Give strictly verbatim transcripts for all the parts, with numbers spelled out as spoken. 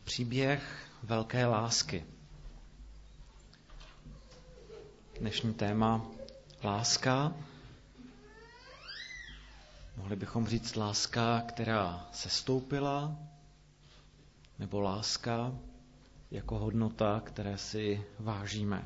Příběh velké lásky. Dnešní téma láska. Mohli bychom říct láska, která sestoupila, nebo láska jako hodnota, které si vážíme.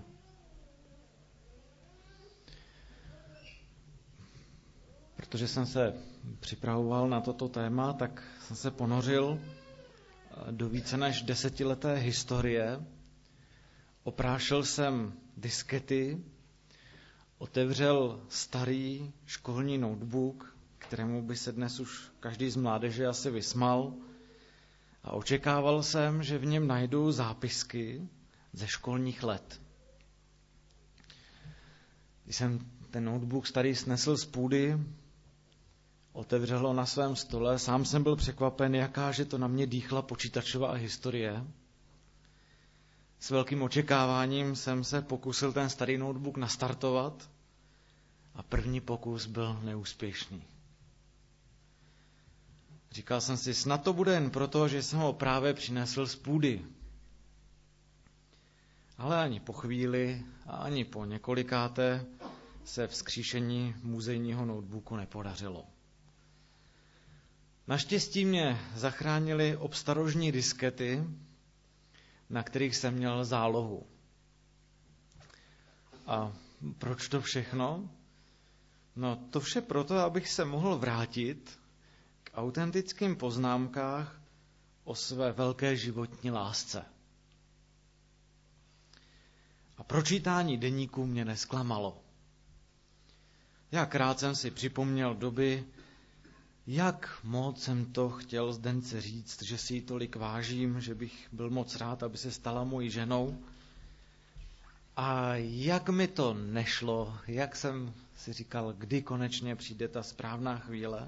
Protože jsem se připravoval na toto téma, tak jsem se ponořil do více než desetileté historie. Oprášil jsem diskety, otevřel starý školní notebook, kterému by se dnes už každý z mládeže asi vysmal, a očekával jsem, že v něm najdu zápisky ze školních let. Když jsem ten notebook starý snesl z půdy, otevřel ho na svém stole, sám jsem byl překvapen, jaká že to na mě dýchla počítačová historie. S velkým očekáváním jsem se pokusil ten starý notebook nastartovat a první pokus byl neúspěšný. Říkal jsem si, snad to bude jen proto, že jsem ho právě přinesl z půdy. Ale ani po chvíli a ani po několikáté se vzkříšení muzejního notebooku nepodařilo. Naštěstí mě zachránily obstarožní diskety, na kterých jsem měl zálohu. A proč to všechno? No to vše proto, abych se mohl vrátit k autentickým poznámkách o své velké životní lásce. A pročítání deníku mě nesklamalo. Jak rád jsem si připomněl doby, jak moc jsem to chtěl Zdence říct, že si ji tolik vážím, že bych byl moc rád, aby se stala mojí ženou. A jak mi to nešlo, jak jsem si říkal, kdy konečně přijde ta správná chvíle.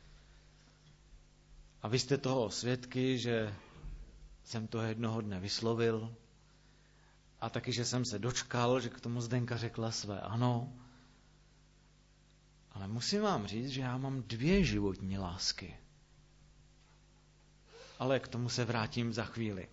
A vy jste toho svědky, že jsem to jednoho dne vyslovil a taky, že jsem se dočkal, že k tomu Zdenka řekla své ano. Ale musím vám říct, že já mám dvě životní lásky. Ale k tomu se vrátím za chvíli.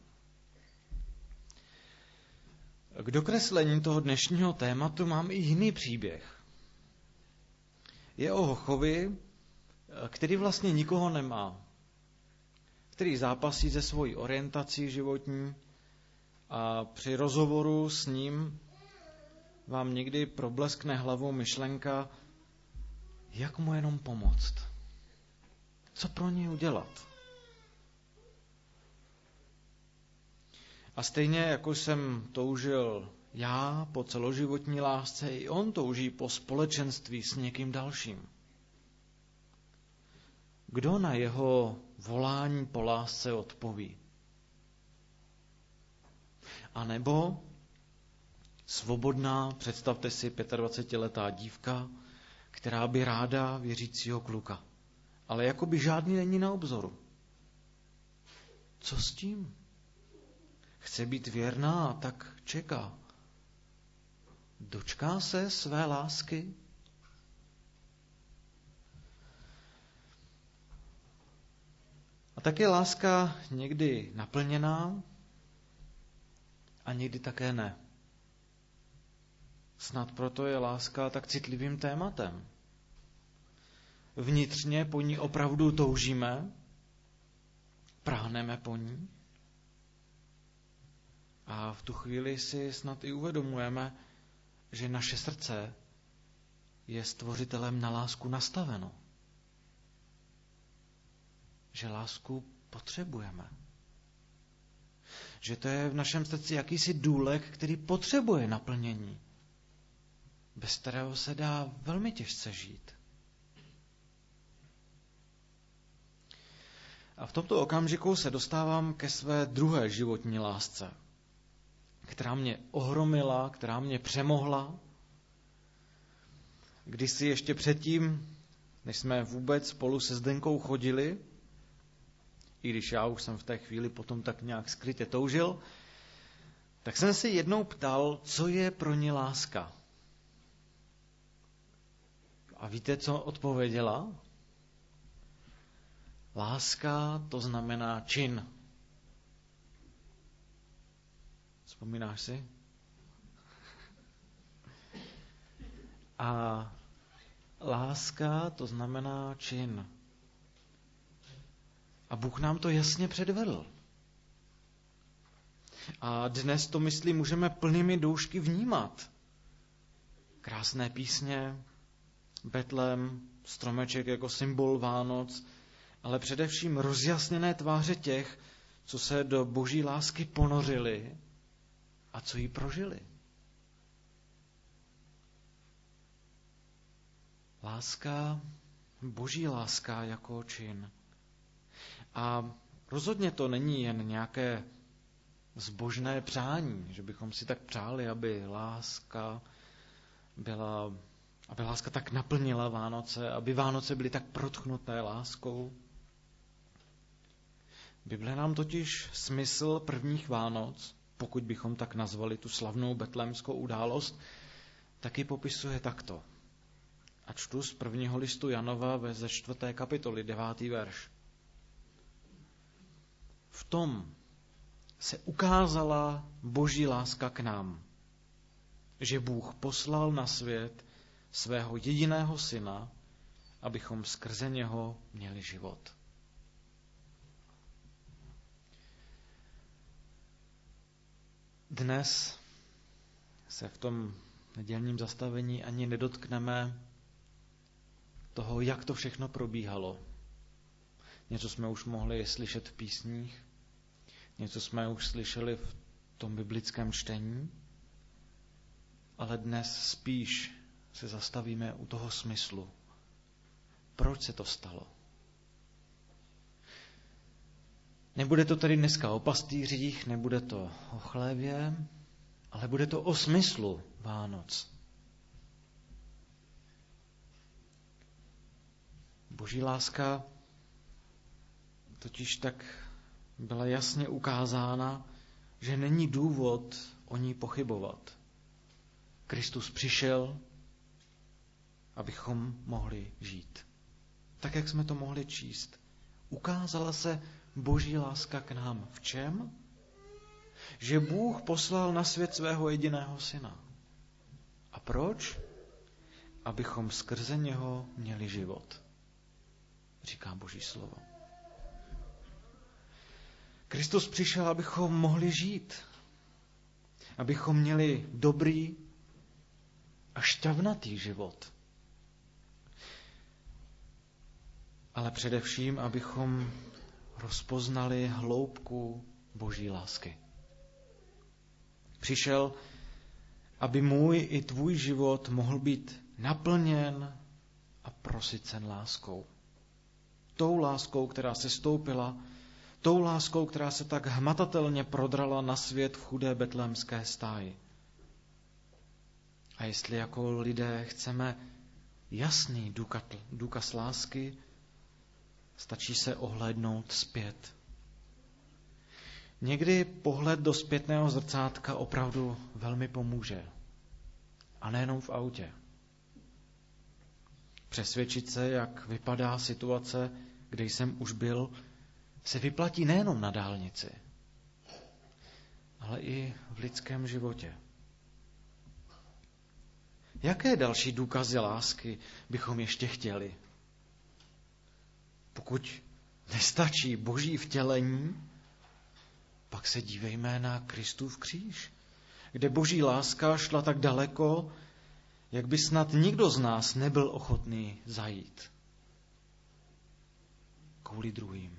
K dokreslení toho dnešního tématu mám i jiný příběh. Je o hochovi, který vlastně nikoho nemá. Který zápasí se svojí orientací životní a při rozhovoru s ním vám někdy probleskne hlavou myšlenka, jak mu jenom pomoct? Co pro něj udělat? A stejně jako jsem toužil já po celoživotní lásce, i on touží po společenství s někým dalším. Kdo na jeho volání po lásce odpoví? A nebo svobodná, představte si, dvacetiletá dívka, která by ráda věřícího kluka, ale jako by žádný není na obzoru. Co s tím? Chce být věrná, tak čeká. Dočká se své lásky? A tak je láska někdy naplněná a někdy také ne. Snad proto je láska tak citlivým tématem. Vnitřně po ní opravdu toužíme, práhneme po ní a v tu chvíli si snad i uvědomujeme, že naše srdce je stvořitelem na lásku nastaveno. Že lásku potřebujeme. Že to je v našem srdci jakýsi důlek, který potřebuje naplnění, bez kterého se dá velmi těžce žít. A v tomto okamžiku se dostávám ke své druhé životní lásce, která mě ohromila, která mě přemohla. Kdysi ještě předtím, než jsme vůbec spolu se Zdenkou chodili, i když já už jsem v té chvíli potom tak nějak skrytě toužil, tak jsem si jednou ptal, co je pro ní láska. A víte, co odpověděla? Láska to znamená čin. Vzpomínáš si? A láska, to znamená čin. A Bůh nám to jasně předvedl. A dnes to, myslím, můžeme plnými doušky vnímat. Krásné písně, Betlém, stromeček jako symbol Vánoc, ale především rozjasněné tváře těch, co se do boží lásky ponořili a co ji prožili. Láska, boží láska jako čin. A rozhodně to není jen nějaké zbožné přání, že bychom si tak přáli, aby láska byla, aby láska tak naplnila Vánoce, aby Vánoce byly tak protchnuté láskou. Bible nám totiž smysl prvních Vánoc, pokud bychom tak nazvali tu slavnou betlémskou událost, taky popisuje takto. A čtu z prvního listu Janova ve ze čtvrté kapitoly, devátý verš. V tom se ukázala boží láska k nám, že Bůh poslal na svět svého jediného syna, abychom skrze něho měli život. Dnes se v tom nedělním zastavení ani nedotkneme toho, jak to všechno probíhalo. Něco jsme už mohli slyšet v písních, něco jsme už slyšeli v tom biblickém čtení, ale dnes spíš se zastavíme u toho smyslu. Proč se to stalo? Nebude to tedy dneska o pastýřích, nebude to o chlévě, ale bude to o smyslu Vánoc. Boží láska totiž tak byla jasně ukázána, že není důvod o ní pochybovat. Kristus přišel, abychom mohli žít. Tak, jak jsme to mohli číst. Ukázala se boží láska k nám. V čem? Že Bůh poslal na svět svého jediného syna. A proč? Abychom skrze něho měli život. Říká Boží slovo. Kristus přišel, abychom mohli žít. Abychom měli dobrý a šťavnatý život. Ale především, abychom rozpoznali hloubku Boží lásky. Přišel, aby můj i tvůj život mohl být naplněn a prosycen láskou. Tou láskou, která se stoupila, tou láskou, která se tak hmatatelně prodrala na svět v chudé betlémské stáji. A jestli jako lidé chceme jasný důkaz lásky, stačí se ohlédnout zpět. Někdy pohled do zpětného zrcátka opravdu velmi pomůže. A nejenom v autě. Přesvědčit se, jak vypadá situace, kde jsem už byl, se vyplatí nejenom na dálnici, ale i v lidském životě. Jaké další důkazy lásky bychom ještě chtěli? Pokud nestačí boží vtělení, pak se dívejme na Kristův kříž, kde boží láska šla tak daleko, jak by snad nikdo z nás nebyl ochotný zajít. Kvůli druhým.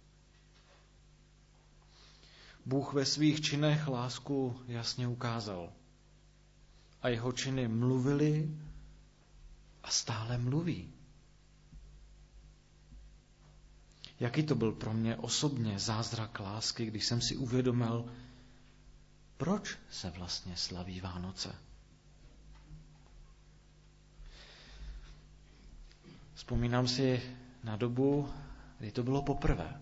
Bůh ve svých činech lásku jasně ukázal. A jeho činy mluvily a stále mluví. Jaký to byl pro mě osobně zázrak lásky, když jsem si uvědomil, proč se vlastně slaví Vánoce. Vzpomínám si na dobu, kdy to bylo poprvé.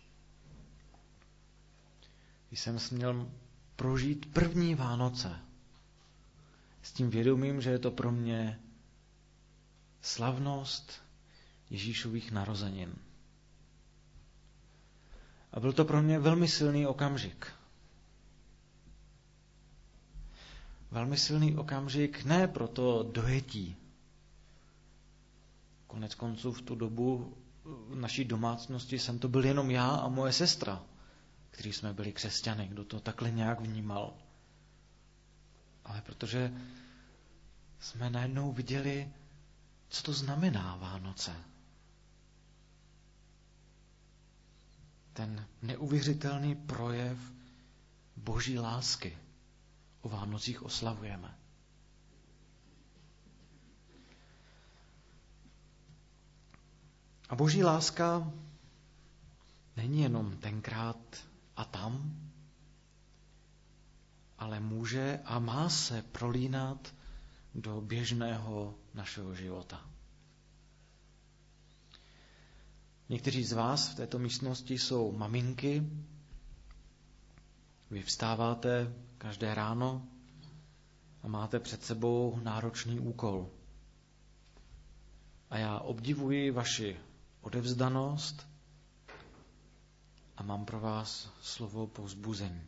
Když jsem směl prožít první Vánoce s tím vědomím, že je to pro mě slavnost Ježíšových narozenin. A byl to pro mě velmi silný okamžik. velmi silný okamžik, ne pro to dojetí. Konec konců v tu dobu v naší domácnosti jsem to byl jenom já a moje sestra, kteří jsme byli křesťany, kdo to takhle nějak vnímal. Ale protože jsme najednou viděli, co to znamená Vánoce. Ten neuvěřitelný projev Boží lásky o Vánocích oslavujeme. A Boží láska není jenom tenkrát a tam, ale může a má se prolínat do běžného našeho života. Někteří z vás v této místnosti jsou maminky. Vy vstáváte každé ráno a máte před sebou náročný úkol. A já obdivuji vaši odevzdanost a mám pro vás slovo povzbuzení.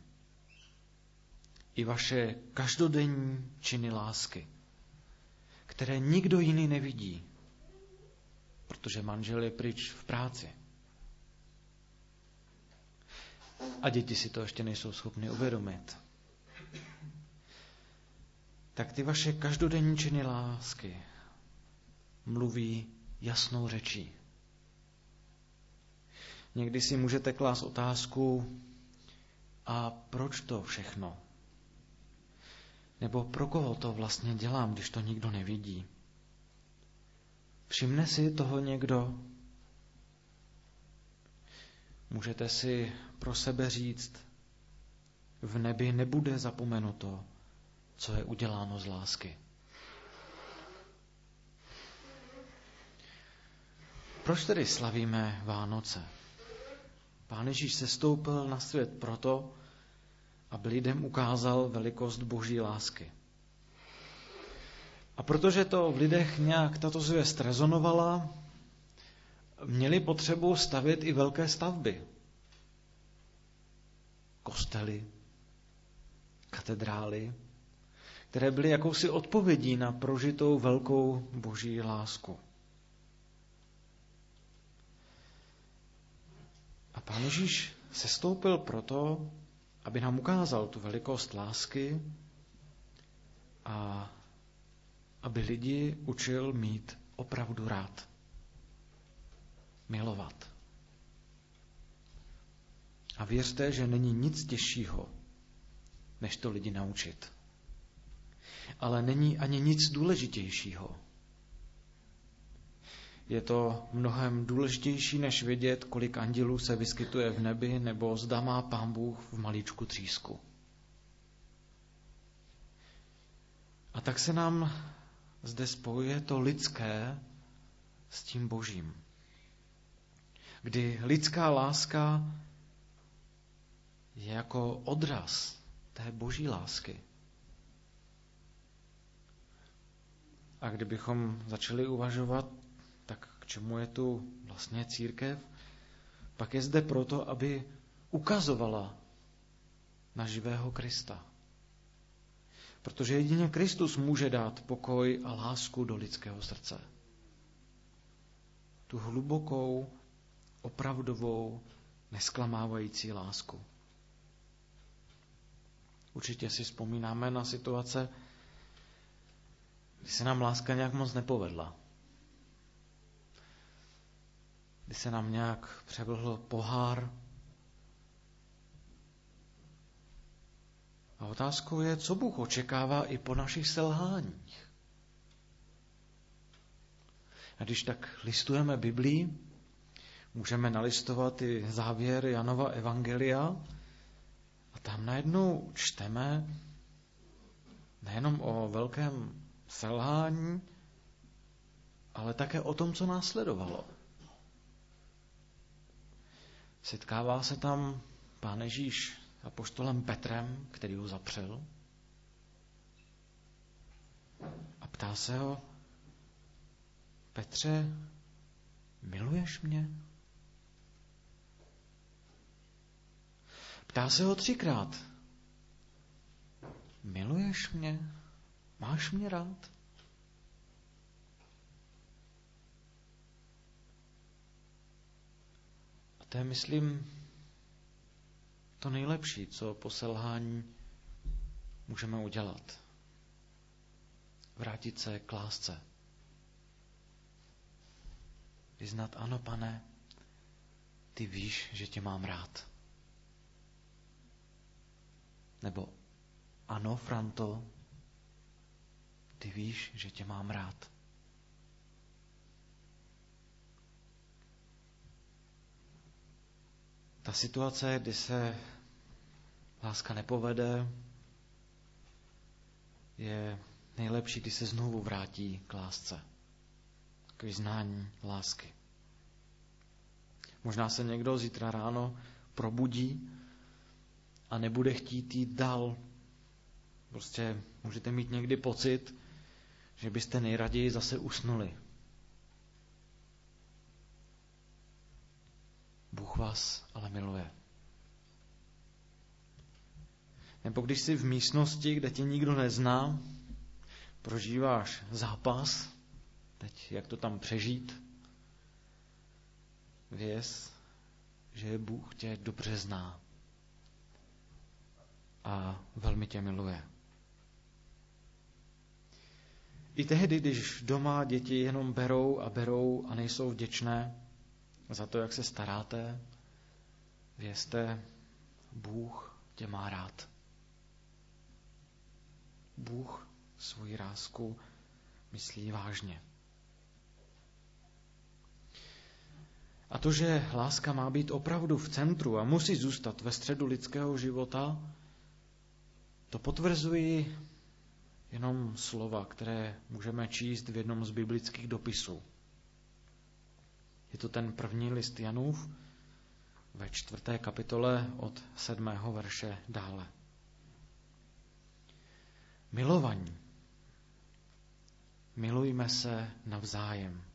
I vaše každodenní činy lásky, které nikdo jiný nevidí, protože manžel je pryč v práci. A děti si to ještě nejsou schopny uvědomit. Tak ty vaše každodenní činy lásky mluví jasnou řečí. Někdy si můžete klást otázku, a proč to všechno? Nebo pro koho to vlastně dělám, když to nikdo nevidí? Všimne si toho někdo? Můžete si pro sebe říct, v nebi nebude zapomenuto, co je uděláno z lásky. Proč tedy slavíme Vánoce? Pán Ježíš sestoupil na svět proto, aby lidem ukázal velikost Boží lásky. A protože to v lidech nějak tato zvěst rezonovala, měli potřebu stavět i velké stavby. Kostely, katedrály, které byly jakousi odpovědí na prožitou velkou Boží lásku. A Pán Ježíš sestoupil proto, aby nám ukázal tu velikost lásky a aby lidi učil mít opravdu rád. Milovat. A věřte, že není nic těžšího, než to lidi naučit. Ale není ani nic důležitějšího. Je to mnohem důležitější, než vědět, kolik andělů se vyskytuje v nebi, nebo zda má Pán Bůh v malíčku třísku. A tak se nám zde spojuje to lidské s tím Božím. Kdy lidská láska je jako odraz té Boží lásky. A kdybychom začali uvažovat, tak k čemu je tu vlastně církev? Pak je zde proto, aby ukazovala na živého Krista. Protože jedině Kristus může dát pokoj a lásku do lidského srdce. Tu hlubokou, opravdovou, nesklamávající lásku. Určitě si vzpomínáme na situace, kdy se nám láska nějak moc nepovedla. Kdy se nám nějak převlhl pohár. A otázkou je, co Bůh očekává i po našich selháních. A když tak listujeme Biblii, můžeme nalistovat i závěr Janova evangelia a tam najednou čteme nejenom o velkém selhání, ale také o tom, co následovalo. Setkává se tam Pán Ježíš s apoštolem Petrem, který ho zapřel, a ptá se ho: Petře, miluješ mě? Ptá se ho třikrát. miluješ mě? Máš mě rád? A to je, myslím, to nejlepší, co po selhání můžeme udělat. Vrátit se k lásce. Vyznat, ano, Pane, ty víš, že tě mám rád. Nebo ano, Franto, ty víš, že tě mám rád. Ta situace, kdy se láska nepovede, je nejlepší, když se znovu vrátí k lásce, k vyznání lásky. Možná se někdo zítra ráno probudí a nebude chtít jít dál. Prostě můžete mít někdy pocit, že byste nejraději zase usnuli. Bůh vás ale miluje. Nebo když jsi v místnosti, kde tě nikdo nezná, prožíváš zápas, teď jak to tam přežít, věz, že Bůh tě dobře zná a velmi tě miluje. I tehdy, když doma děti jenom berou a berou a nejsou vděčné za to, jak se staráte, vězte, Bůh tě má rád. Bůh svoji lásku myslí vážně. A to, že láska má být opravdu v centru a musí zůstat ve středu lidského života, to potvrzují jenom slova, které můžeme číst v jednom z biblických dopisů. Je to ten první list Janův ve čtvrté kapitole od sedmého verše dále. Milovaní, milujme se navzájem,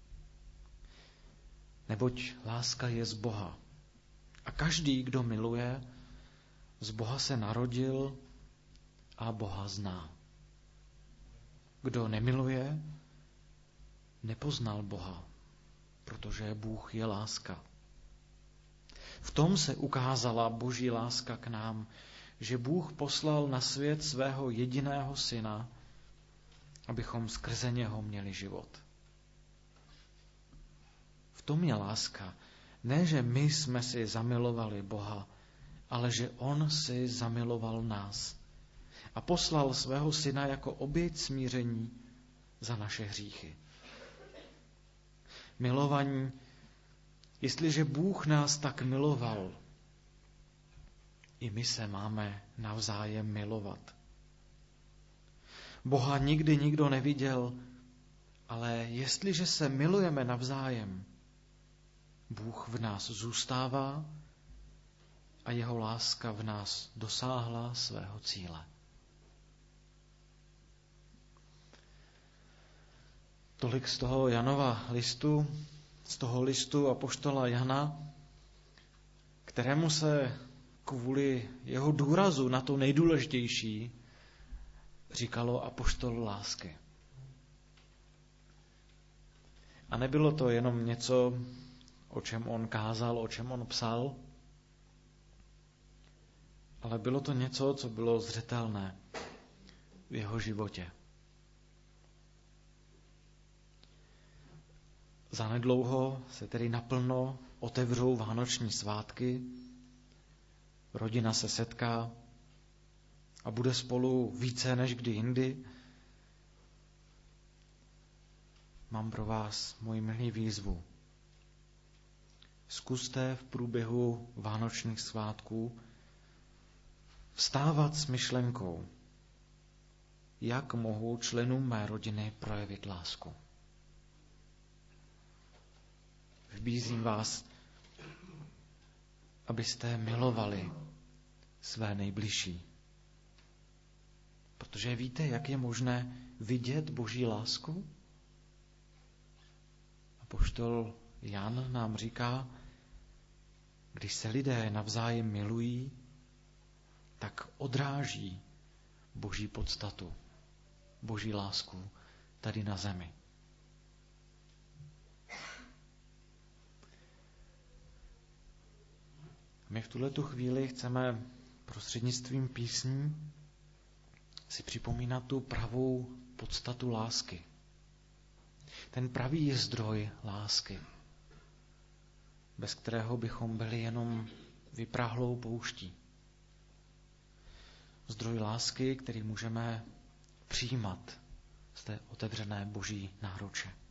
neboť láska je z Boha. A každý, kdo miluje, z Boha se narodil a Boha zná. Kdo nemiluje, nepoznal Boha, protože Bůh je láska. V tom se ukázala Boží láska k nám, že Bůh poslal na svět svého jediného syna, abychom skrze něho měli život. V tom je láska. Ne, že my jsme si zamilovali Boha, ale že on si zamiloval nás a poslal svého syna jako oběť smíření za naše hříchy. Milovaní, jestliže Bůh nás tak miloval, i my se máme navzájem milovat. Boha nikdy nikdo neviděl, ale jestliže se milujeme navzájem, Bůh v nás zůstává a jeho láska v nás dosáhla svého cíle. Tolik z toho Janova listu, z toho listu apoštola Jana, kterému se kvůli jeho důrazu na to nejdůležitější říkalo apoštol lásky. A nebylo to jenom něco, o čem on kázal, o čem on psal, ale bylo to něco, co bylo zřetelné v jeho životě. Zanedlouho se tedy naplno otevřou vánoční svátky, rodina se setká a bude spolu více než kdy jindy. Mám pro vás moji milý výzvu. Zkuste v průběhu vánočních svátků vstávat s myšlenkou, jak mohu členům mé rodiny projevit lásku. Vybízím vás, abyste milovali své nejbližší. Protože víte, jak je možné vidět Boží lásku? Apoštol Jan nám říká, když se lidé navzájem milují, tak odráží boží podstatu, boží lásku tady na zemi. My v tuhletu chvíli chceme prostřednictvím písní si připomínat tu pravou podstatu lásky. Ten pravý zdroj lásky, bez kterého bychom byli jenom vyprahlou pouští. Zdroj lásky, který můžeme přijímat z té otevřené boží náruče.